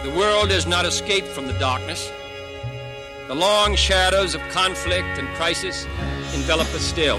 The world has not escaped from the darkness. The long shadows of conflict and crisis envelop us still.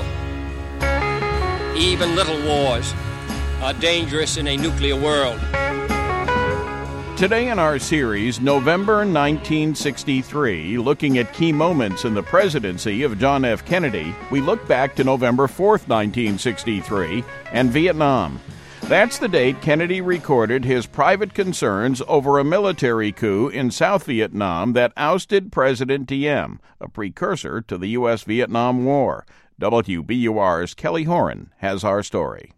Even little wars are dangerous in a nuclear world. Today in our series, November 1963, looking at key moments in the presidency of John F. Kennedy, we look back to November 4th, 1963, and Vietnam. That's the date Kennedy recorded his private concerns over a military coup in South Vietnam that ousted President Diem, a precursor to the U.S.-Vietnam War. WBUR's Kelly Horan has our story.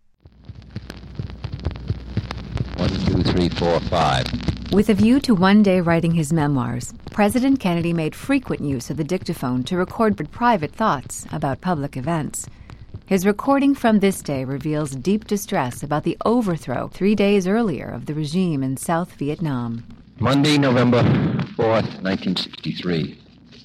1, 2, 3, 4, 5. With a view to one day writing his memoirs, President Kennedy made frequent use of the dictaphone to record private thoughts about public events. His recording from this day reveals deep distress about the overthrow 3 days earlier of the regime in South Vietnam. Monday, November 4th, 1963.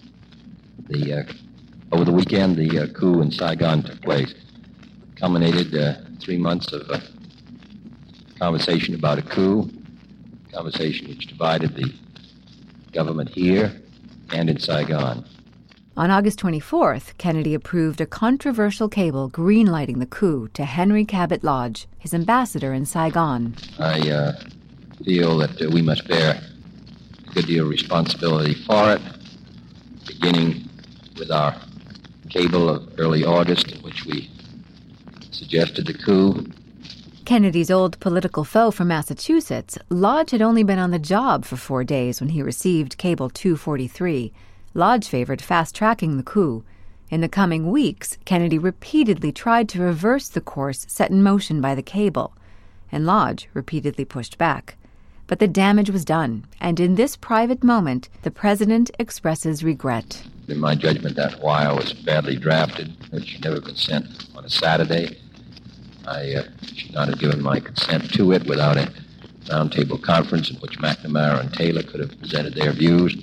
Over the weekend, the coup in Saigon took place. Culminated 3 months of conversation about a coup, conversation which divided the government here and in Saigon. On August 24th, Kennedy approved a controversial cable greenlighting the coup to Henry Cabot Lodge, his ambassador in Saigon. I feel that we must bear a good deal of responsibility for it, beginning with our cable of early August in which we suggested the coup. Kennedy's old political foe from Massachusetts, Lodge had only been on the job for 4 days when he received Cable 243. Lodge favored fast-tracking the coup. In the coming weeks, Kennedy repeatedly tried to reverse the course set in motion by the cable, and Lodge repeatedly pushed back. But the damage was done, and in this private moment, the president expresses regret. In my judgment, that wire was badly drafted. It should never have been sent on a Saturday. I should not have given my consent to it without a roundtable conference in which McNamara and Taylor could have presented their views.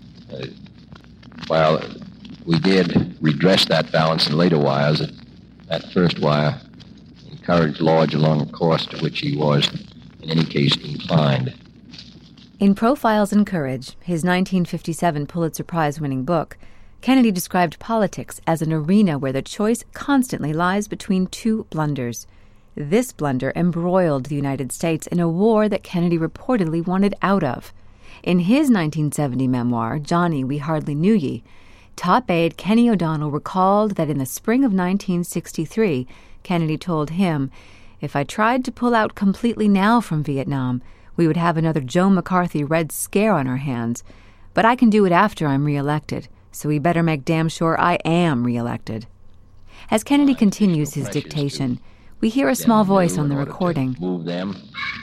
While we did redress that balance in later wires, that first wire encouraged Lodge along a course to which he was, in any case, inclined. In Profiles in Courage, his 1957 Pulitzer Prize-winning book, Kennedy described politics as an arena where the choice constantly lies between two blunders. This blunder embroiled the United States in a war that Kennedy reportedly wanted out of. In his 1970 memoir, Johnny, We Hardly Knew Ye, top aide Kenny O'Donnell recalled that in the spring of 1963, Kennedy told him, "If I tried to pull out completely now from Vietnam, we would have another Joe McCarthy Red Scare on our hands. But I can do it after I'm reelected, so we better make damn sure I am reelected." As Kennedy continues his dictation, we hear a small voice on the recording. Move them.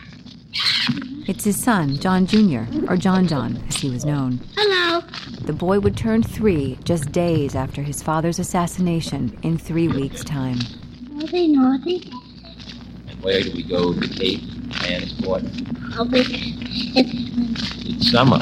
It's his son, John Jr., or John, as he was known. Hello. The boy would turn 3 just days after his father's assassination in 3 weeks' time. Naughty. And where do we go to Cape Transport? It's summer.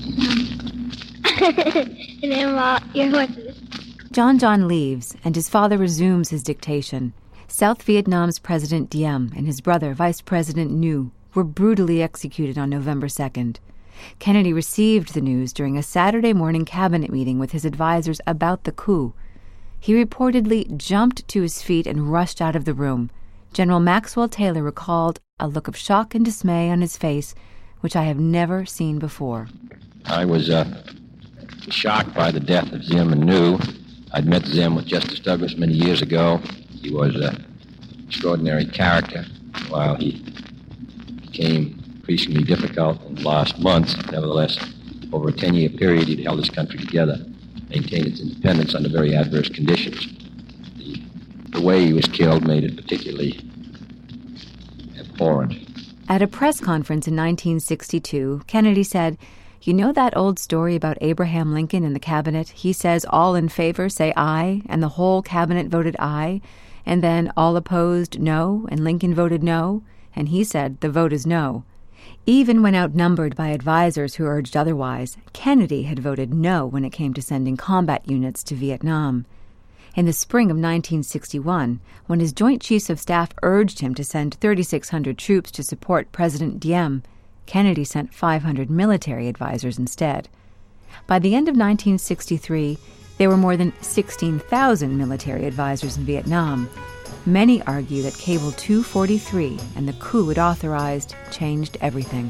And then your horses. John leaves, and his father resumes his dictation. South Vietnam's President Diem and his brother, Vice President Nhu, were brutally executed on November 2nd. Kennedy received the news during a Saturday morning cabinet meeting with his advisors about the coup. He reportedly jumped to his feet and rushed out of the room. General Maxwell Taylor recalled a look of shock and dismay on his face, which I have never seen before. I was shocked by the death of Zim and Nhu. I'd met Zim with Justice Douglas many years ago. He was an extraordinary character. While he became increasingly difficult in the last months, nevertheless, over a 10-year period, he'd held his country together, maintained its independence under very adverse conditions. The way he was killed made it particularly abhorrent. At a press conference in 1962, Kennedy said, "You know that old story about Abraham Lincoln in the cabinet? He says all in favor say aye, and the whole cabinet voted aye, and then all opposed no, and Lincoln voted no, and he said the vote is no." Even when outnumbered by advisors who urged otherwise, Kennedy had voted no when it came to sending combat units to Vietnam. In the spring of 1961, when his Joint Chiefs of Staff urged him to send 3,600 troops to support President Diem, Kennedy sent 500 military advisors instead. By the end of 1963, there were more than 16,000 military advisors in Vietnam. Many argue that Cable 243 and the coup it authorized changed everything.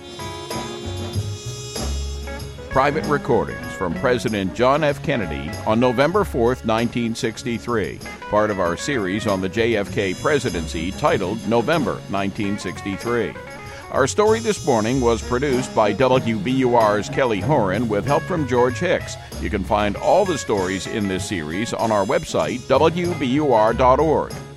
Private recordings from President John F. Kennedy on November 4, 1963, part of our series on the JFK presidency titled November 1963. Our story this morning was produced by WBUR's Kelly Horan with help from George Hicks. You can find all the stories in this series on our website, WBUR.org.